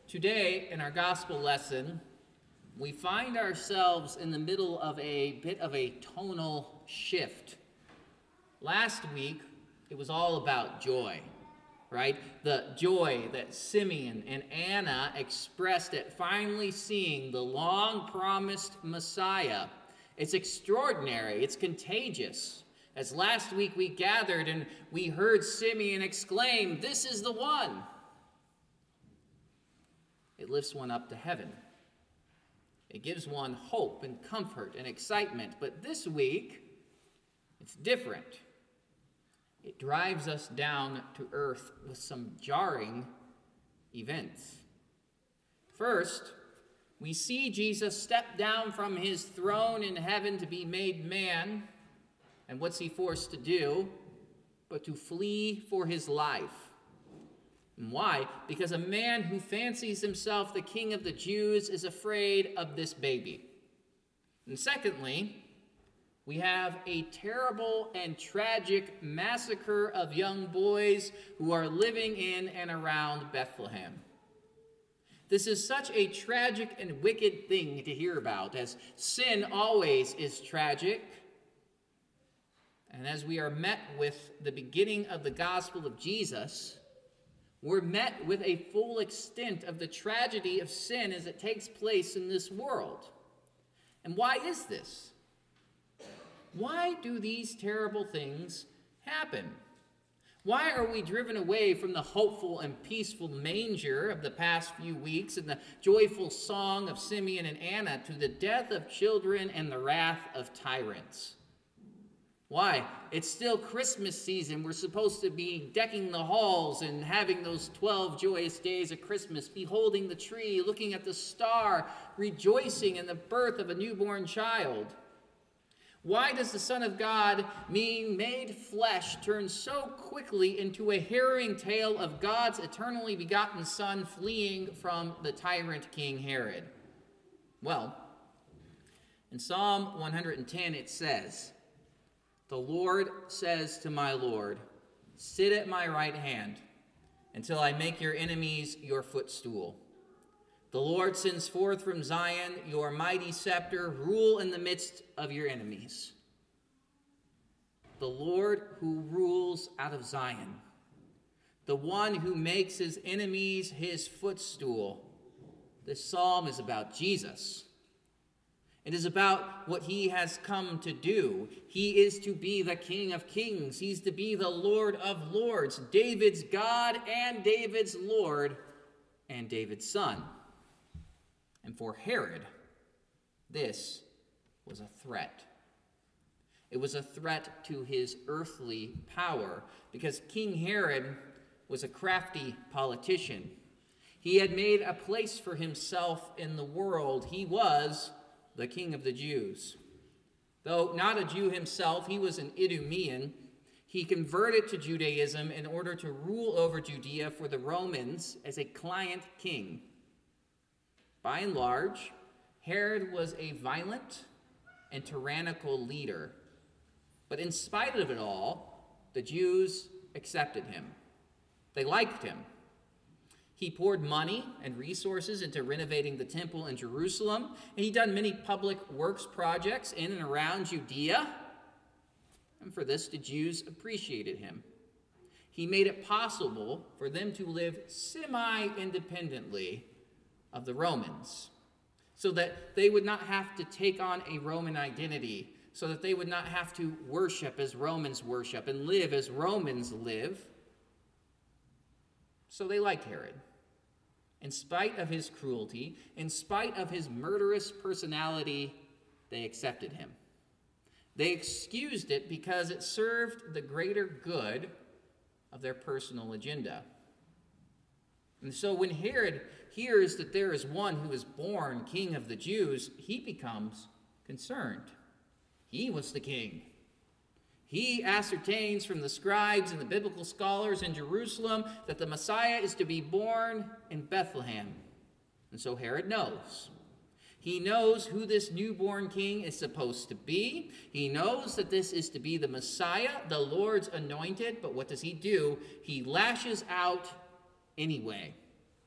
Today, in our gospel lesson, we find ourselves in the middle of a bit of a tonal shift. Last week, it was all about joy, right? The joy that Simeon and Anna expressed at finally seeing the long-promised Messiah. It's extraordinary. It's contagious. As last week we gathered and we heard Simeon exclaim, "This is the one." It lifts one up to heaven. It gives one hope and comfort and excitement. But this week, it's different. It drives us down to earth with some jarring events. First, we see Jesus step down from his throne in heaven to be made man. And what's he forced to do? But to flee for his life. And why? Because a man who fancies himself the king of the Jews is afraid of this baby. And secondly, we have a terrible and tragic massacre of young boys who are living in and around Bethlehem. This is such a tragic and wicked thing to hear about, as sin always is tragic. And as we are met with the beginning of the gospel of Jesus, we're met with a full extent of the tragedy of sin as it takes place in this world. And why is this? Why do these terrible things happen? Why are we driven away from the hopeful and peaceful manger of the past few weeks and the joyful song of Simeon and Anna to the death of children and the wrath of tyrants? Why? It's still Christmas season. We're supposed to be decking the halls and having those 12 joyous days of Christmas, beholding the tree, looking at the star, rejoicing in the birth of a newborn child. Why does the Son of God, being made flesh, turn so quickly into a harrowing tale of God's eternally begotten Son fleeing from the tyrant King Herod? Well, in Psalm 110 it says, "The Lord says to my Lord, sit at my right hand until I make your enemies your footstool. The Lord sends forth from Zion your mighty scepter, rule in the midst of your enemies." The Lord who rules out of Zion, the one who makes his enemies his footstool. This psalm is about Jesus. It is about what he has come to do. He is to be the King of Kings. He's to be the Lord of Lords, David's God and David's Lord and David's Son. And for Herod, this was a threat. It was a threat to his earthly power because King Herod was a crafty politician. He had made a place for himself in the world. He was the King of the Jews. Though not a Jew himself, he was an Idumean. He converted to Judaism in order to rule over Judea for the Romans as a client king. By and large, Herod was a violent and tyrannical leader. But in spite of it all, the Jews accepted him. They liked him. He poured money and resources into renovating the temple in Jerusalem, and he'd done many public works projects in and around Judea. And for this, the Jews appreciated him. He made it possible for them to live semi-independently of the Romans, so that they would not have to take on a Roman identity, so that they would not have to worship as Romans worship and live as Romans live. So they liked Herod. In spite of his cruelty, in spite of his murderous personality, they accepted him. They excused it because it served the greater good of their personal agenda. And so when Herod hears that there is one who is born king of the Jews, he becomes concerned. He was the king. He ascertains from the scribes and the biblical scholars in Jerusalem that the Messiah is to be born in Bethlehem. And so Herod knows. He knows who this newborn king is supposed to be. He knows that this is to be the Messiah, the Lord's anointed. But what does he do? He lashes out anyway.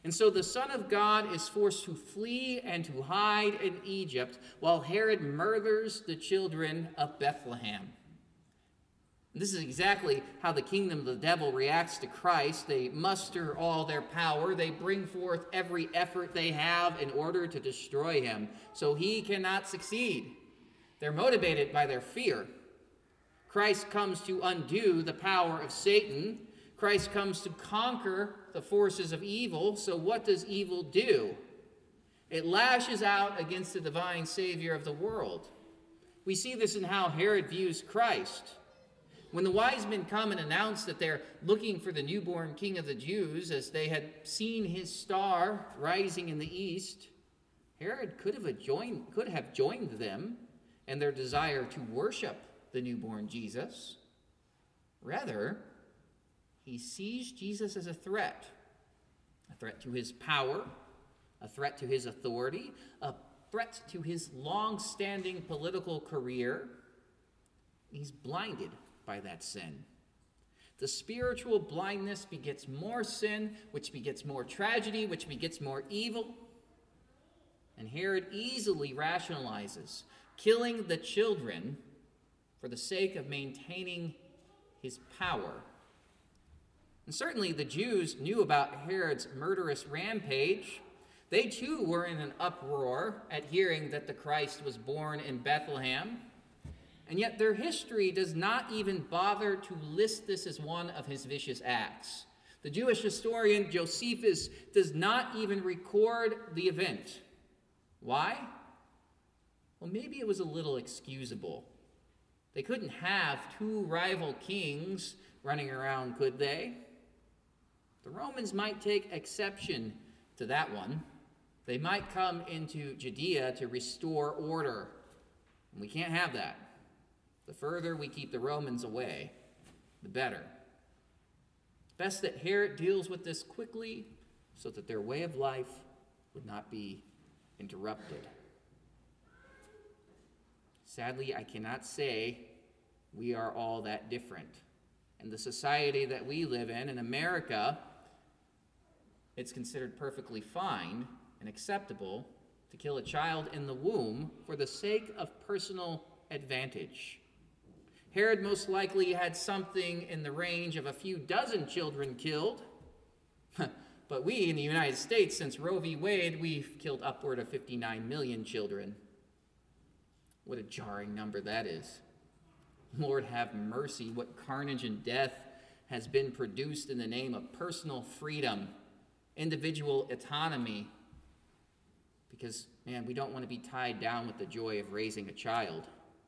And so the Son of God is forced to flee and to hide in Egypt while Herod murders the children of Bethlehem. This is exactly how the kingdom of the devil reacts to Christ. They muster all their power. They bring forth every effort they have in order to destroy him, so he cannot succeed. They're motivated by their fear. Christ comes to undo the power of Satan. Christ comes to conquer the forces of evil. So what does evil do? It lashes out against the divine Savior of the world. We see this in how Herod views Christ. When the wise men come and announce that they're looking for the newborn King of the Jews, as they had seen his star rising in the east, Herod could have joined them in their desire to worship the newborn Jesus. Rather, he sees Jesus as a threat to his power, a threat to his authority, a threat to his long-standing political career. He's blinded by that sin. The spiritual blindness begets more sin, which begets more tragedy, which begets more evil. And Herod easily rationalizes killing the children for the sake of maintaining his power. And certainly the Jews knew about Herod's murderous rampage. They too were in an uproar at hearing that the Christ was born in Bethlehem. And yet their history does not even bother to list this as one of his vicious acts. The Jewish historian Josephus does not even record the event. Why? Well, maybe it was a little excusable. They couldn't have two rival kings running around, could they? The Romans might take exception to that one. They might come into Judea to restore order. And we can't have that. The further we keep the Romans away, the better. It's best that Herod deals with this quickly so that their way of life would not be interrupted. Sadly, I cannot say we are all that different. In the society that we live in America, it's considered perfectly fine and acceptable to kill a child in the womb for the sake of personal advantage. Herod most likely had something in the range of a few dozen children killed. But we in the United States, since Roe v. Wade, we've killed upward of 59 million children. What a jarring number that is. Lord have mercy, what carnage and death has been produced in the name of personal freedom, individual autonomy. Because, man, we don't want to be tied down with the joy of raising a child.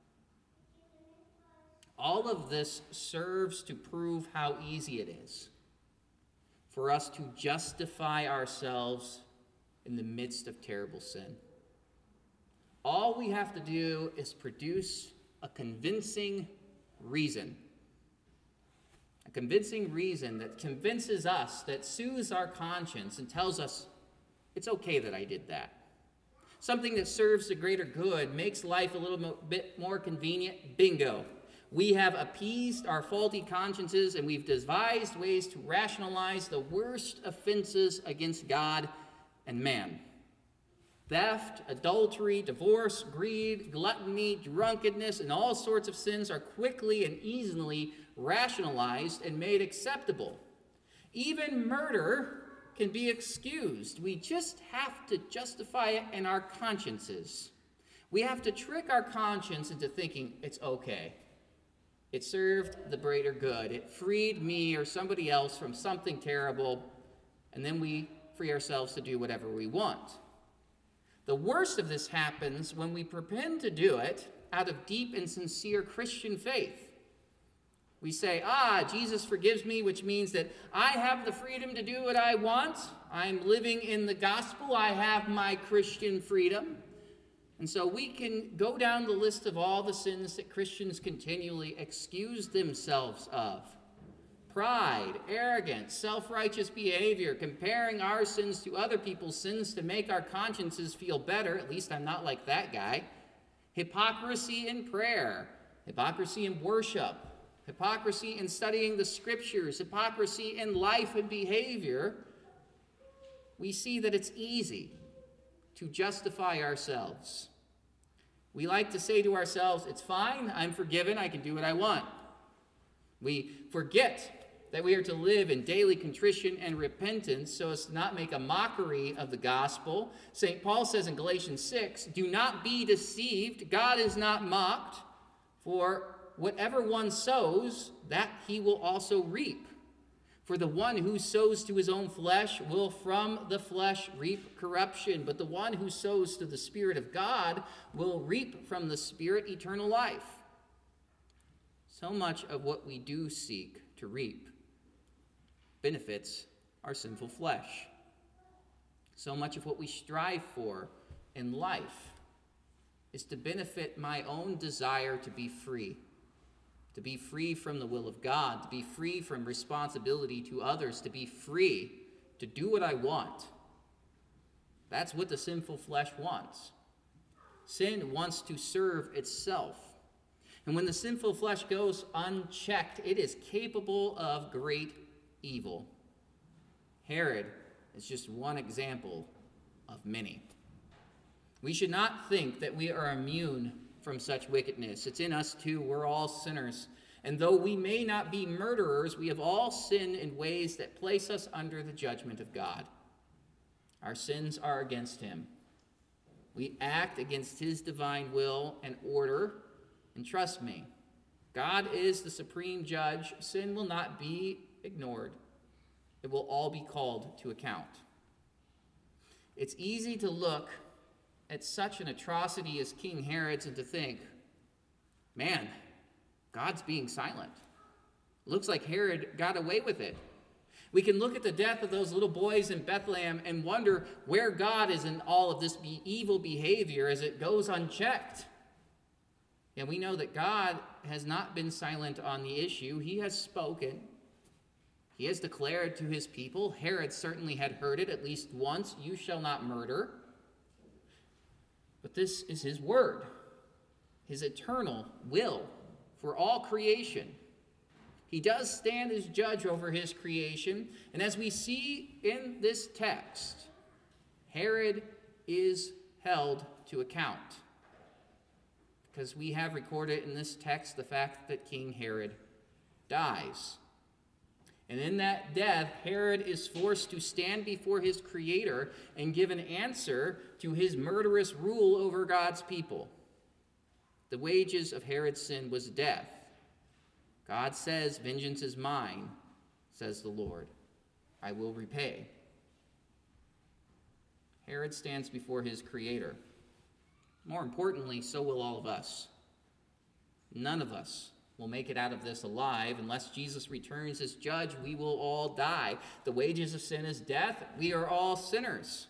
All of this serves to prove how easy it is for us to justify ourselves in the midst of terrible sin. All we have to do is produce a convincing reason. A convincing reason that convinces us, that soothes our conscience and tells us it's okay that I did that. Something that serves the greater good, makes life a little bit more convenient. Bingo. We have appeased our faulty consciences, and we've devised ways to rationalize the worst offenses against God and man. Theft, adultery, divorce, greed, gluttony, drunkenness, and all sorts of sins are quickly and easily rationalized and made acceptable. Even murder can be excused. We just have to justify it in our consciences. We have to trick our conscience into thinking it's okay. It served the greater good. It freed me or somebody else from something terrible, and then we free ourselves to do whatever we want. The worst of this happens when we pretend to do it out of deep and sincere Christian faith. We say, Jesus forgives me, which means that I have the freedom to do what I want. I'm living in the gospel. I have my Christian freedom. And so we can go down the list of all the sins that Christians continually excuse themselves of. Pride, arrogance, self-righteous behavior, comparing our sins to other people's sins to make our consciences feel better. At least I'm not like that guy. Hypocrisy in prayer, hypocrisy in worship, hypocrisy in studying the scriptures, hypocrisy in life and behavior. we see that it's easy to justify ourselves. We like to say to ourselves, it's fine, I'm forgiven, I can do what I want. We forget that we are to live in daily contrition and repentance so as to not make a mockery of the gospel. St. Paul says in Galatians 6, do not be deceived, God is not mocked, for whatever one sows, that he will also reap. For the one who sows to his own flesh will from the flesh reap corruption, but the one who sows to the Spirit of God will reap from the Spirit eternal life. So much of what we do seek to reap benefits our sinful flesh. So much of what we strive for in life is to benefit my own desire to be free from the will of God, to be free from responsibility to others, to be free to do what I want. That's what the sinful flesh wants. Sin wants to serve itself. And when the sinful flesh goes unchecked, it is capable of great evil. Herod is just one example of many. We should not think that we are immune from such wickedness. It's in us too. We're all sinners. And though we may not be murderers, we have all sinned in ways that place us under the judgment of God. Our sins are against him. We act against his divine will and order. And trust me, God is the supreme judge. Sin will not be ignored. It will all be called to account. It's easy to look at such an atrocity as King Herod's and to think, man, God's being silent. Looks like Herod got away with it. We can look at the death of those little boys in Bethlehem and wonder where God is in all of this evil behavior as it goes unchecked. And we know that God has not been silent on the issue. He has spoken. He has declared to his people, Herod certainly had heard it at least once, you shall not murder. But this is his word, his eternal will for all creation. He does stand as judge over his creation, and as we see in this text, Herod is held to account. Because we have recorded in this text the fact that King Herod dies. And in that death, Herod is forced to stand before his Creator and give an answer to his murderous rule over God's people. The wages of Herod's sin was death. God says, vengeance is mine, says the Lord. I will repay. Herod stands before his Creator. More importantly, so will all of us. None of us will make it out of this alive. Unless Jesus returns as judge, we will all die. The wages of sin is death. We are all sinners.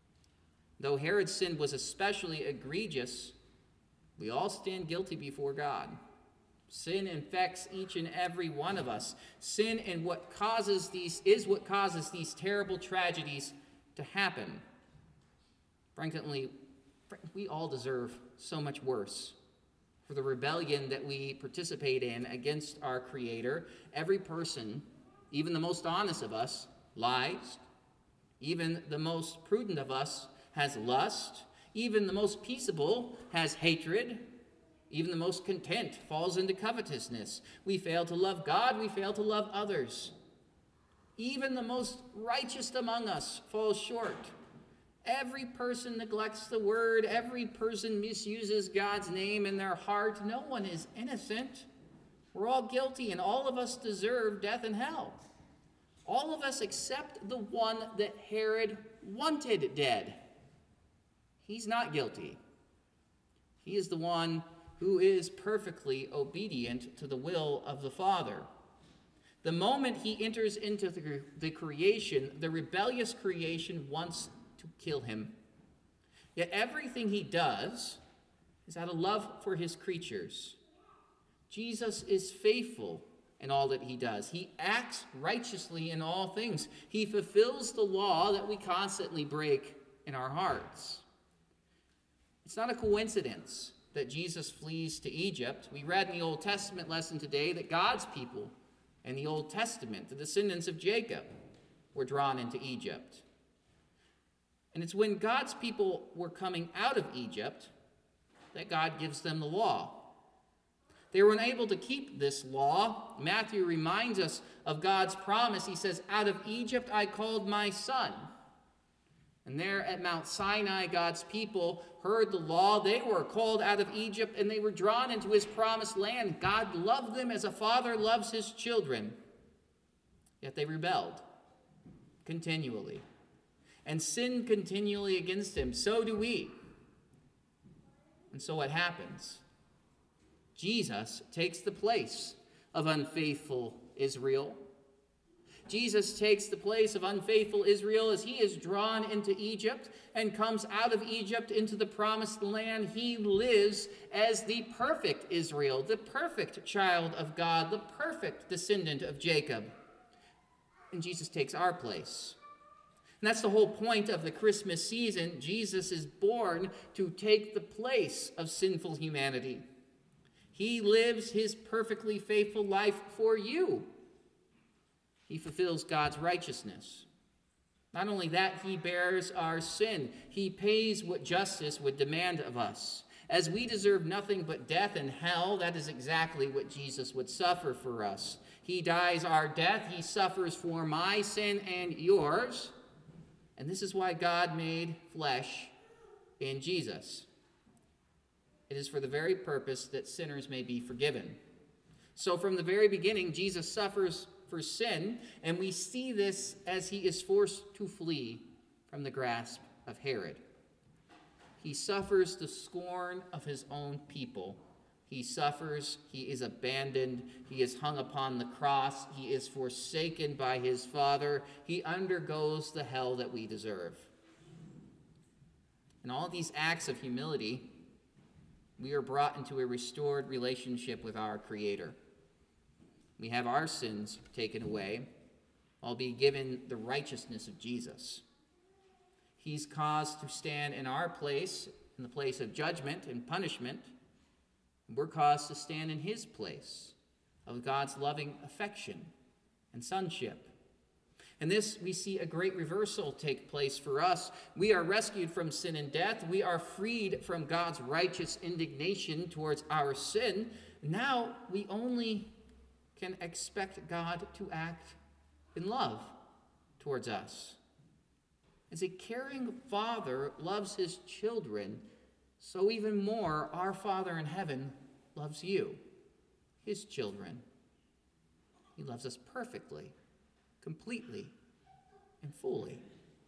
Though Herod's sin was especially egregious, we all stand guilty before God. Sin infects each and every one of us. Sin is what causes these terrible tragedies to happen. Frankly, we all deserve so much worse. For the rebellion that we participate in against our Creator, every person, even the most honest of us, lies. Even the most prudent of us has lust. Even the most peaceable has hatred. Even the most content falls into covetousness. We fail to love God. We fail to love others. Even the most righteous among us falls short. Every person neglects the word. Every person misuses God's name in their heart. No one is innocent. We're all guilty, and all of us deserve death and hell. All of us except the one that Herod wanted dead. He's not guilty. He is the one who is perfectly obedient to the will of the Father. The moment he enters into the creation, the rebellious creation wants to kill him. Yet everything he does is out of love for his creatures. Jesus is faithful in all that he does. He acts righteously in all things. He fulfills the law that we constantly break in our hearts. It's not a coincidence that Jesus flees to Egypt. We read in the Old Testament lesson today that God's people in the Old Testament, the descendants of Jacob, were drawn into Egypt. And it's when God's people were coming out of Egypt that God gives them the law. They were unable to keep this law. Matthew reminds us of God's promise. He says, "Out of Egypt I called my son." And there at Mount Sinai, God's people heard the law. They were called out of Egypt, and they were drawn into his promised land. God loved them as a father loves his children. Yet they rebelled continually and sinned continually against him. So do we. And so what happens? Jesus takes the place of unfaithful Israel. Jesus takes the place of unfaithful Israel as he is drawn into Egypt and comes out of Egypt into the promised land. He lives as the perfect Israel, the perfect child of God, the perfect descendant of Jacob. And Jesus takes our place. And that's the whole point of the Christmas season. Jesus is born to take the place of sinful humanity. He lives his perfectly faithful life for you. He fulfills God's righteousness. Not only that, he bears our sin. He pays what justice would demand of us. As we deserve nothing but death and hell, that is exactly what Jesus would suffer for us. He dies our death. He suffers for my sin and yours. And this is why God made flesh in Jesus. It is for the very purpose that sinners may be forgiven. So from the very beginning, Jesus suffers for sin, and we see this as he is forced to flee from the grasp of Herod. He suffers the scorn of his own people. He suffers, he is abandoned, he is hung upon the cross, he is forsaken by his Father, he undergoes the hell that we deserve. In all these acts of humility, we are brought into a restored relationship with our Creator. We have our sins taken away, while being given the righteousness of Jesus. He's caused to stand in our place, in the place of judgment and punishment. And we're caused to stand in his place of God's loving affection and sonship. In this, we see a great reversal take place for us. We are rescued from sin and death. We are freed from God's righteous indignation towards our sin. Now we only can expect God to act in love towards us. As a caring father loves his children, so even more our Father in heaven loves you, his children. He loves us perfectly, completely, and fully.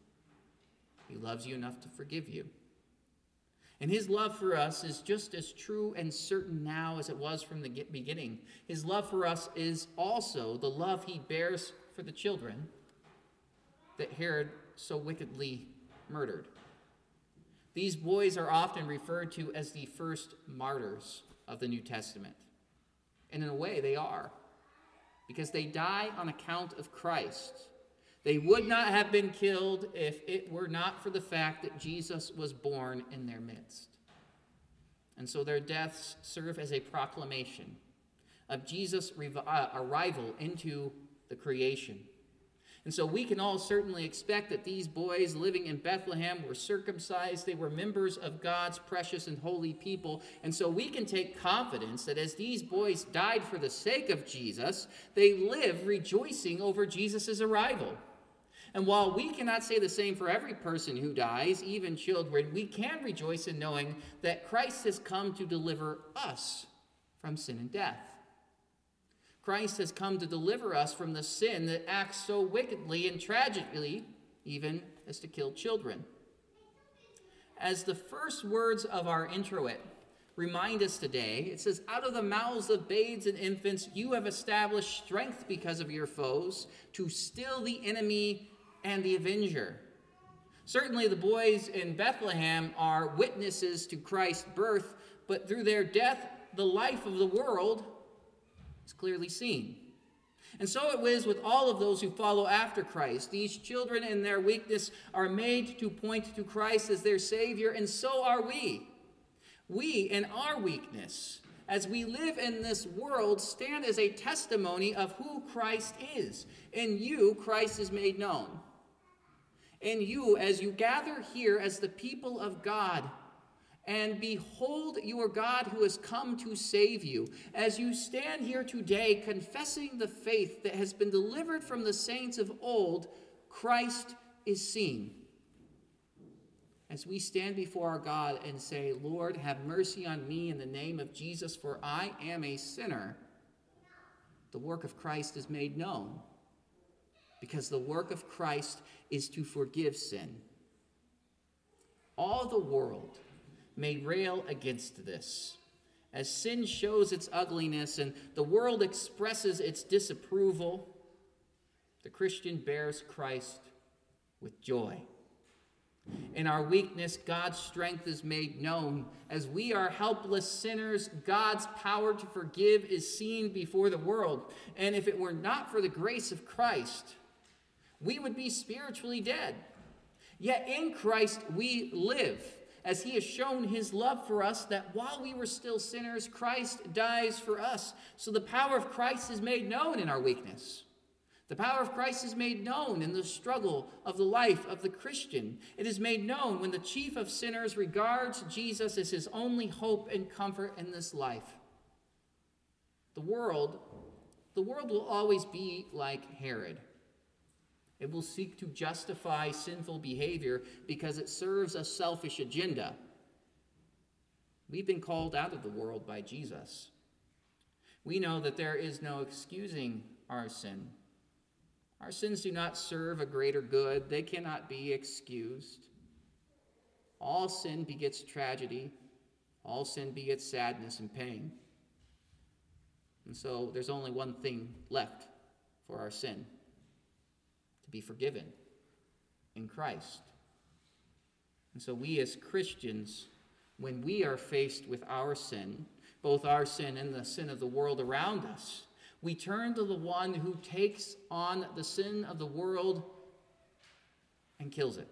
He loves you enough to forgive you. And his love for us is just as true and certain now as it was from the beginning. His love for us is also the love he bears for the children that Herod so wickedly murdered. These boys are often referred to as the first martyrs of the New Testament. And in a way, they are, because they die on account of Christ. They would not have been killed if it were not for the fact that Jesus was born in their midst. And so their deaths serve as a proclamation of Jesus' arrival into the creation. And so we can all certainly expect that these boys living in Bethlehem were circumcised. They were members of God's precious and holy people. And so we can take confidence that as these boys died for the sake of Jesus, they live rejoicing over Jesus' arrival. And while we cannot say the same for every person who dies, even children, we can rejoice in knowing that Christ has come to deliver us from sin and death. Christ has come to deliver us from the sin that acts so wickedly and tragically, even as to kill children. As the first words of our introit remind us today, it says, "Out of the mouths of babes and infants, you have established strength because of your foes, to still the enemy and the avenger." Certainly the boys in Bethlehem are witnesses to Christ's birth, but through their death, the life of the world is clearly seen. And so it is with all of those who follow after Christ. These children in their weakness are made to point to Christ as their Savior, and so are we. We, in our weakness, as we live in this world, stand as a testimony of who Christ is. In you, Christ is made known. And you, as you gather here as the people of God, and behold your God who has come to save you, as you stand here today confessing the faith that has been delivered from the saints of old, Christ is seen. As we stand before our God and say, Lord, have mercy on me in the name of Jesus, for I am a sinner, the work of Christ is made known, because the work of Christ is to forgive sin. All the world may rail against this, as sin shows its ugliness and the world expresses its disapproval. The Christian bears Christ with joy. In our weakness, God's strength is made known. As we are helpless sinners, God's power to forgive is seen before the world. And if it were not for the grace of Christ, we would be spiritually dead. Yet in Christ we live, as he has shown his love for us, that while we were still sinners, Christ dies for us. So the power of Christ is made known in our weakness. The power of Christ is made known in the struggle of the life of the Christian. It is made known when the chief of sinners regards Jesus as his only hope and comfort in this life. The world will always be like Herod. It will seek to justify sinful behavior because it serves a selfish agenda. We've been called out of the world by Jesus. We know that there is no excusing our sin. Our sins do not serve a greater good. They cannot be excused. All sin begets tragedy. All sin begets sadness and pain. And so there's only one thing left for our sin: to be forgiven in Christ. And so we as Christians, when we are faced with our sin, both our sin and the sin of the world around us, we turn to the one who takes on the sin of the world and kills it.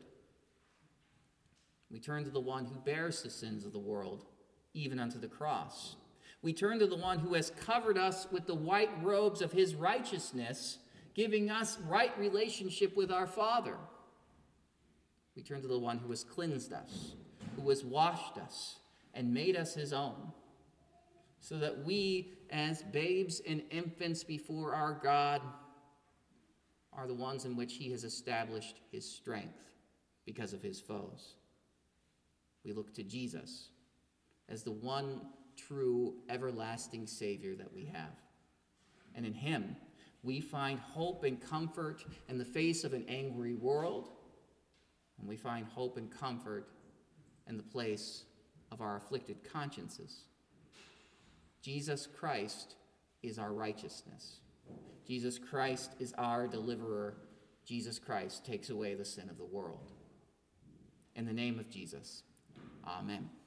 We turn to the one who bears the sins of the world, even unto the cross. We turn to the one who has covered us with the white robes of his righteousness, giving us right relationship with our Father. We turn to the one who has cleansed us, who has washed us, and made us his own, so that we, as babes and infants before our God, are the ones in which he has established his strength because of his foes. We look to Jesus as the one true everlasting Savior that we have. And in him, we find hope and comfort in the face of an angry world, and we find hope and comfort in the place of our afflicted consciences. Jesus Christ is our righteousness. Jesus Christ is our deliverer. Jesus Christ takes away the sin of the world. In the name of Jesus, amen.